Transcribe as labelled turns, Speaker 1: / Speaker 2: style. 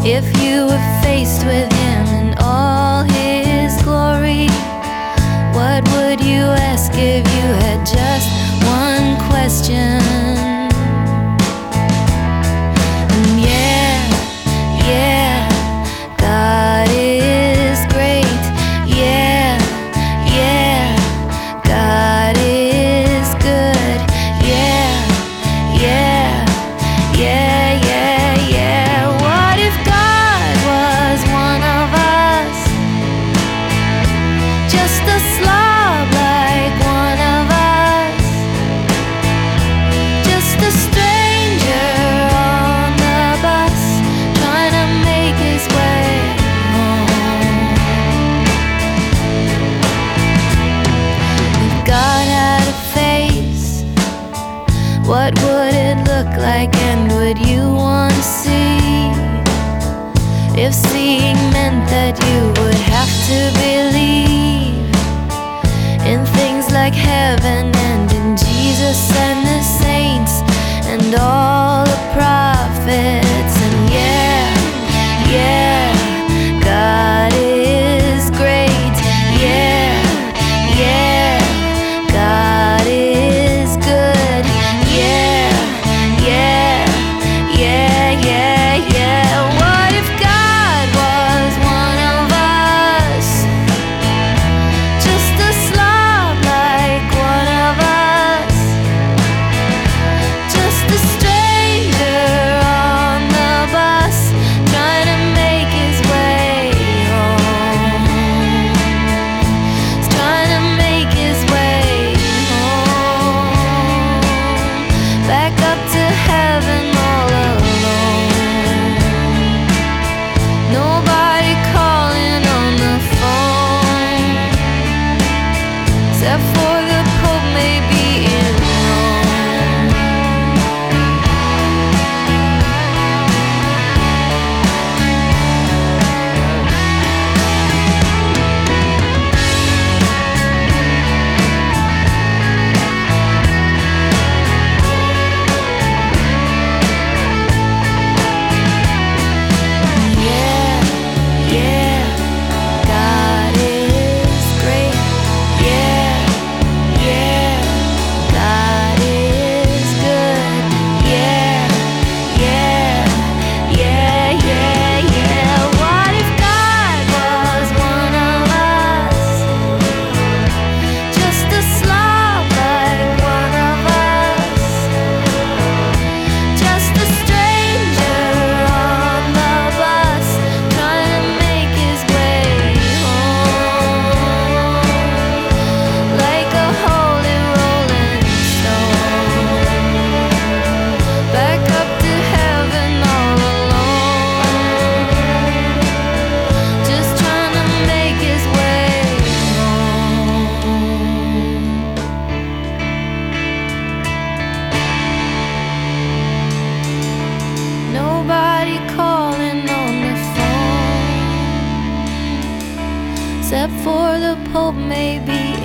Speaker 1: If you were faced with him in all his glory, what would you ask if you had just one question? And yeah, God is great. Yeah, God is good. Yeah. What if God was one of us? Just a slob like one of us. Just a stranger on the bus, trying to make his way home. If God had a face, what would it look like, and would you want to see? If seeing meant that you would have to believe in things like heaven and in Jesus and the saints and all the prophets. And yeah, God is great. Yeah, God is good. Yeah. What if God was one of us? Just a slob like one of us. Just a stranger on the bus, trying to make his way home. He's trying to make his way home. Back up to heaven all alone. Nobody calling on the phone, except for the Pope maybe in Rome. Yeah, God is great. Yeah, God is good. Yeah. What if God was one of us? Just a slob like one of us. Just a stranger on the bus, trying to make his way home. Like a holy rolling stone, back up to heaven all alone. Just trying to make his way home. Nobody calling on the phone, except for the Pope maybe